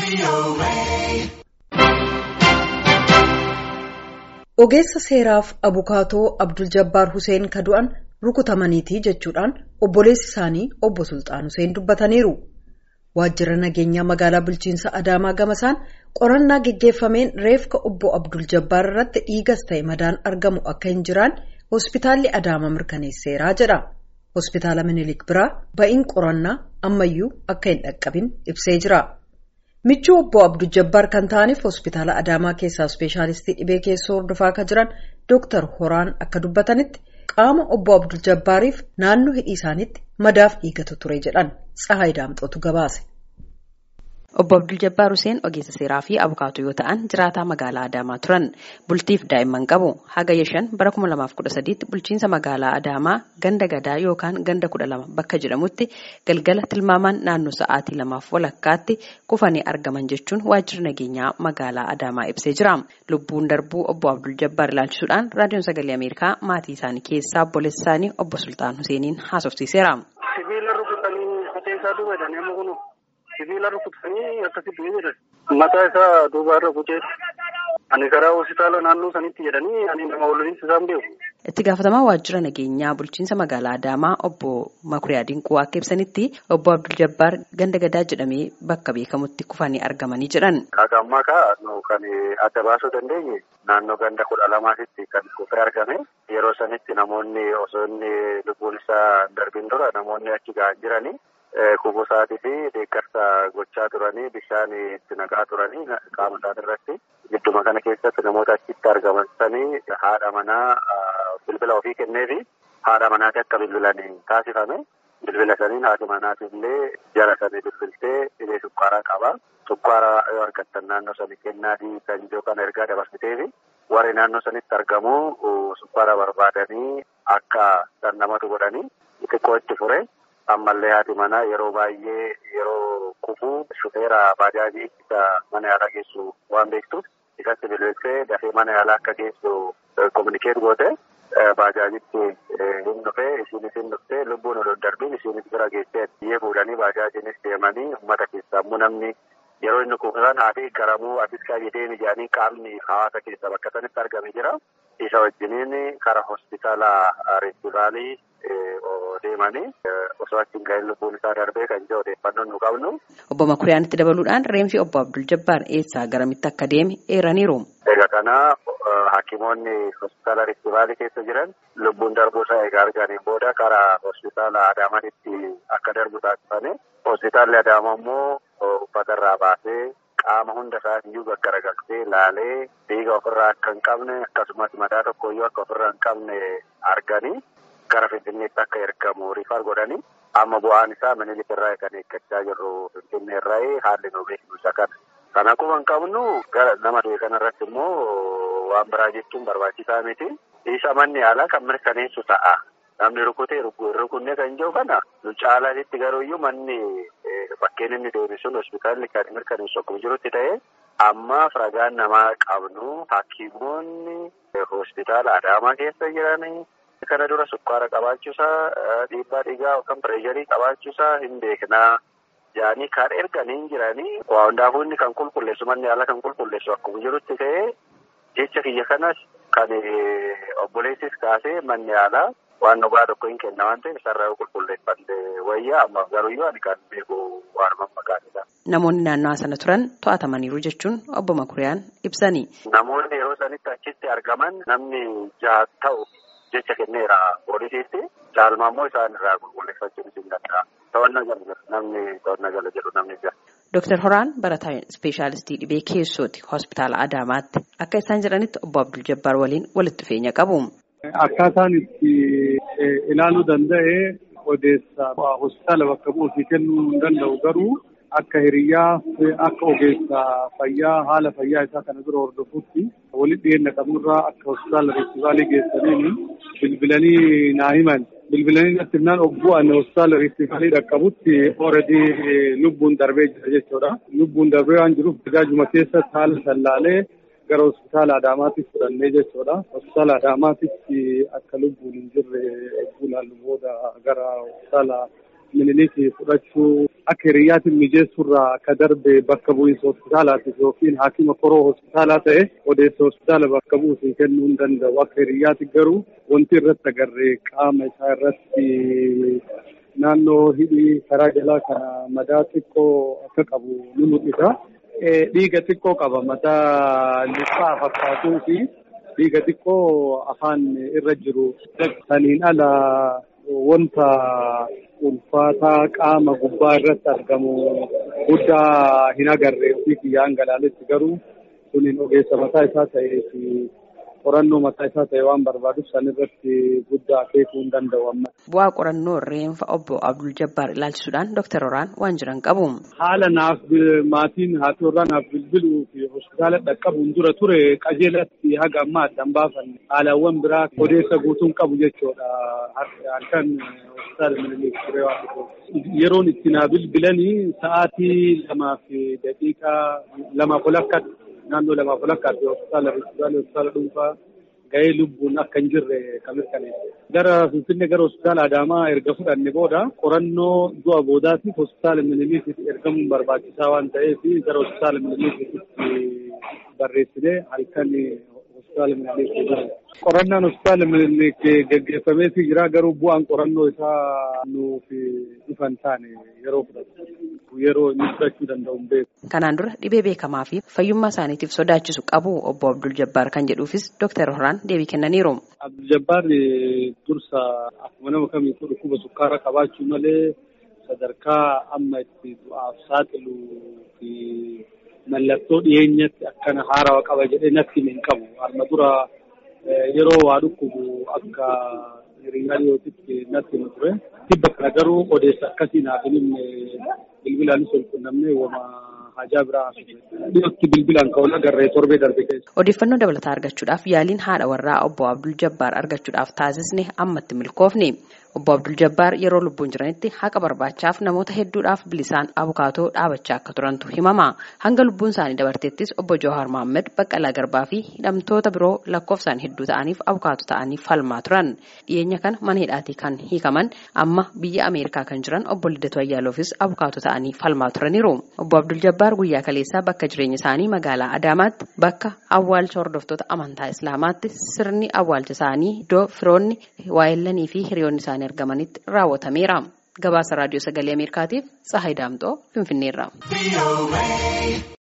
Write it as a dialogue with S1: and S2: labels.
S1: Ogeessa seeraaf abukaatoo Abdul Jabbaar Huseen kadu'an rukutamaniitii jechuudhaan obboleessi isaanii obbo Sultaan Huseen dubbataniiru. Waajjira nageenyaa magaalaa bulchiinsa Adaamaa gamasaan qorannaa geggeeffameen reefka obbo Abdul Jabbaar irratti dhiigas ta'e madaan argamu akka hin jiraan hospitaalli Adaamaa mirkaneesseera jedha. Hospitaala Minilik biraa ba'iin qorannaa ammayyuu akka hin dhaqqabin ibsee jira. Michuu obbo Abdul Jabbaar kan ta'aniif hospitaala Adaamaa keessaa ispeeshaalistii dhibee keessoo hordofaa akka jiran Dr. Horaan akka dubbatanitti qaama obbo Abdul Jabbaariif naannoo hidhii isaaniitti madaaf dhiigatu ture jedhan Tsahaay Daamxootu gabaase.
S2: Obbo Abdul Jabbaar Huseen ogeessa seeraa fi abukaatoo yoo ta'an jiraataa magaalaa Adaamaa turan. Bultiif daa'imman qabu. Hagayya 5 bara 2013 bulchiinsa magaalaa Adaamaa ganda gadaa yookaan ganda 12 bakka jedhamutti galgala tilmaamaan naannoo sa'aatii 2:00 kufanii argaman jechuun waajjirri nageenyaa magaalaa Adaamaa ibsee jira. Lubbuun darbuu obbo Abdul Jabbaar ilaalchisuudhaan raadiyoon sagalee Ameerikaa maatii isaanii keessaa obboleessa isaanii obbo Sultaan Huseeniin haasofsiiseera.
S3: Sibiila rukutanii akkasitti jedhan mataa isaa duubaarra kutee ani karaa hospitaala naannoo sanitti jedhanii ani nama waliin isaan beeku.
S2: Itti gaafatamaa waajjira nageenyaa bulchiinsa magaalaa Adaamaa obbo Makuriyaa Dinquu akka ibsanitti obbo Abdul Jabbaar ganda gadaa jedhamee bakka beekamutti kufanii argamanii jedhan.
S3: Ammaa kan adda baasuu dandeenye naannoo ganda 12tti kan kufee argame yeroo sanitti namoonni osoo inni lubbuun isaa darbin dura namoonni achi ga'an jiranii. Kubusaatii fi deeggarsa gochaa turanii bishaan itti naqaa turanii qaama isaanii irratti gidduma kana keessatti namoota achitti argaman sanii haadha manaa bilbila ofii kennee fi haadha manaati akka bilbilanii taasifame. Bilbila saniin haati manaati illee jara sanii bilbiltee dhibee sukkaaraa qaba. Sukkaaraa yoo argattan naannoo sanii kennaatii kan ijoo kana ergaa dabarsitee fi warri naannoo sanitti argamu sukkaaraa barbaadanii akka namatu godhanii xiqqoo itti fure. Ammallee haati manaa yeroo baay'ee yeroo kufuu shufeera baajaajii isa mana yaalaa geessu waan beektuuf isatti bilbiltee dafee mana yaalaa akka geessu kominikeet goote baajaajitti hin dhufee isiinis hin dhuftee lubbuun odoo darbiin isiinis bira geessee biyyee fuudhanii baajaajiinis deemanii uummata keessaa immoo namni yeroo inni kufusan haati garamuu atis kaayitee mijaanii qaamni hawaasa keessa bakka sanitti argame jira. Isa wajjiniin karaa hospitaala Reestivaalii deemanii osoo achiin ga'een lubbuun isaa darbee kan jiru odeeffannoon nu qabnu.
S2: Obbo Makuriyaan itti dabaluudhaan reenfi obbo Abdul Jabbaar eessaa garamitti akka deeme eeraniiru.
S3: Egaa kana hakimoonni hospitaala Reestivaalii keessa jiran lubbuun darbuu isaa egaa arganiin booda karaa hospitaala Adaamaatti akka darbu taasifame. Hospitaalli Adaamaa immoo uffata irraa baasee qaama hunda isaatiiyyuu gaggaragaltee laalee dhiiga ofirraa akka hin qabne akkasumas madaa tokkoyyuu akka ofirraa hin qabne arganii gara Finfinneetti akka ergamu rifaar godhanii amma bu'aan isaa Minilik irraa kan eeggachaa jirru Finfinnee irraa haalli nu beeknu isa kana. Kana akkuma hin qabnu gara nama du'e kanarratti immoo waan biraa jechuun barbaachisaa miti. Isa manni yaalaa kan mirkaneessu ta'a. Namni rukutee rukunnee kan jiru kana nu caalaatti garuuyyuu manni bakkeen inni deebisuun hospitaalli kan mirkaneessu akkuma jirutti ta'e amma ragaan namaa qabnu hakimoonni hospitaala Adaamaa keessa jiranii kana dura sukkaara qabaachuusaa dhiibbaa dhiigaa yookaan pireesharii qabaachuusaa hin beeknaa jaanii kan erganii jiranii waa hundaafuu inni kan qulqulleessu manni yaalaa kan qulqulleessu akkuma jirutti ta'e jecha kiyya kanas kan obboleessis kaasee manni yaalaa waan dhugaa tokko hin kenna waan ta'eef sarara qulqulleeffannee wayyaa amma garuuyyuu ani kan beeku waanuma maqaanidha.
S2: Namoonni naannawaa sana turan to'atamaniiru jechuun obbo Makuriyaan ibsanii.
S3: Namoonni yeroo sanitti achitti argaman namni 6 ta'u jecha kenneera poolisiitti caalmaa immoo isaan irraa qulqulleeffachuun isin danda'a. Namni to'annaa jala jedhu namni jira.
S2: Dr. Horaan barataa ispeeshaalistii dhibee keessooti hospitaala Adaamaatti akka isaan jedhanitti obbo Abdul Jabbaar waliin walitti dhufeenya qabu.
S4: Akkaataan itti ilaaluu danda'e odeessa hospitaala bakka bu'uufi kennuu hin danda'u garuu akka hiriyaa akka ogeessa fayyaa haala fayyaa isaa kana dura hordofutti walitti dhiyeenya qabnurraa akka hospitaala Reestivaalii geessanii bilbilanii naa himan. Bilbilanii natti himnaan obbu'an hospitaala Reestivaalii dhaqqabutti already lubbuun darbee jira jechuudha. Lubbuun darbee waan jiruuf tajaajila keessatti haala sallaalee gara hospitaala Adaamaatti fudhannee jechuudha. Hospitaala Adaamaatti akka lubbuun hin jirre ilaallu booda gara hospitaala Miniliikii fudhachuu akka hiriyyaatiin mijeessurraa ka darbe bakka bu'iinsa hospitaalaatiif yookiin haakima koroo hospitaalaa ta'e odeessa hospitaala bakka bu'uusin kennuu hin danda'u. Akka hiriyyaatti garuu wanti irratti agarree qaama isaa irratti naannoo hidhii karaa jalaa kana madaa xiqqoo akka qabu ni mul'isa. Dhiiga xiqqoo qaba mataa lixaa fakkaatuu fi dhiiga xiqqoo afaan irra jiru. Saniin ala wanta ulfaataa qaama gubbaa irratti argamu guddaa hin agarre ofii kiyyaan galaaletti garuu kunin ogeessa mataa isaa ta'ee fi qorannoo mataa isaa ta'e waan barbaaduuf san irratti guddaa akeekuu hin danda'u amma.
S2: Bu'aa qorannoo reenfa obbo Abdul Jabbaar ilaalchisuudhaan Dr. Oraan waan jiran qabu.
S4: Haala naaf maatiin haati warraa naaf bilbiluu fi hospitaala dhaqqabuun dura ture qajeelatti haga ammaa addan baafan haalawwan biraa odeessa guutuun qabu jechuudha. Halkan hospitaala Miniliik ture waan dhufu. Yeroon itti naa bilbilanii sa'aatii 2:2 naannoo 2:2 hospitaala dhuunfaa gahee lubbuun akka hin jirre kan mirkaneesse. Gara Finfinnee gara hospitaala Adaamaa erga fudhanne booda qorannoo du'a boodaatiif hospitaala Miniliikitti ergamuun barbaachisaa waan ta'eef gara hospitaala Miniliikitti barreessinee halkan hospitaala Miniliikitti jira. Qorannaan hospitaala Miniliik gaggeeffamee jira garuu bu'aan qorannoo isaa nuuf ifan taane yeroo fudhatu. Yeroo inni fudhachuu danda'u hin beeku.
S2: Kanaan dura dhibee beekamaa fi fayyummaa isaaniitiif sodaachisu qabu obbo Abdul Jabbaar kan jedhuufis Dr. Oraan deebii kennaniiru.
S4: Abdul Jabbaar dursa akkuma nama kamiituu dhukkuba sukkaaraa qabaachuu malee sadarkaa amma itti du'aaf saaxiluu fi mallattoo dhiyeenyatti akkana haarawaa qaba jedhee natti hin qabu. Harma dura yeroo waa dhukkubu akka hiriyaa dhiyootitti natti hin ture. Dhibba kana garuu odeessa akkasii naaf hin himne bilbilaan ol qunnamnee wama hajaa biraa dhiyootti bilbilaan ka'uun agarree torbee darbe keessa.
S2: Odeeffannoo dabalataa argachuudhaaf yaaliin haadha warraa obbo Abdul Jabbaar argachuudhaaf taasisne ammatti milkoofne. Obbo Abdul Jabbaar yeroo lubbuun jiranitti haqa barbaachaaf namoota hedduudhaaf bilisaan abukaatoo dhaabachaa akka turantu himama. Hanga lubbuun isaanii dabarteettis obbo Jawaar Mohaammed, Baqqalaa Garbaa fi hidhamtoota biroo lakkoofsaan hedduu ta'aniif abukaatoo ta'anii falmaa turan. Dhiyeenya kana mana hidhaatii kan hiikaman amma biyya Ameerikaa kan jiran obbo Liddatuu Ayyaaloofis abukaatoo ta'anii falmaa turaniiru. Obbo Abdul Jabbaar guyyaa kaleessaa bakka jireenya isaanii magaalaa Adaamaatti bakka awwaalcha hordoftoota amantaa Islaamaatti sirni awwaalcha isaanii iddoo firoonni waayellanii fi hiriyoonni isaanii argamanitti raawwatameera. Gabaasa raadiyoo sagalee Ameerikaatiif Tsahaay Daamxoo Finfinneerraa.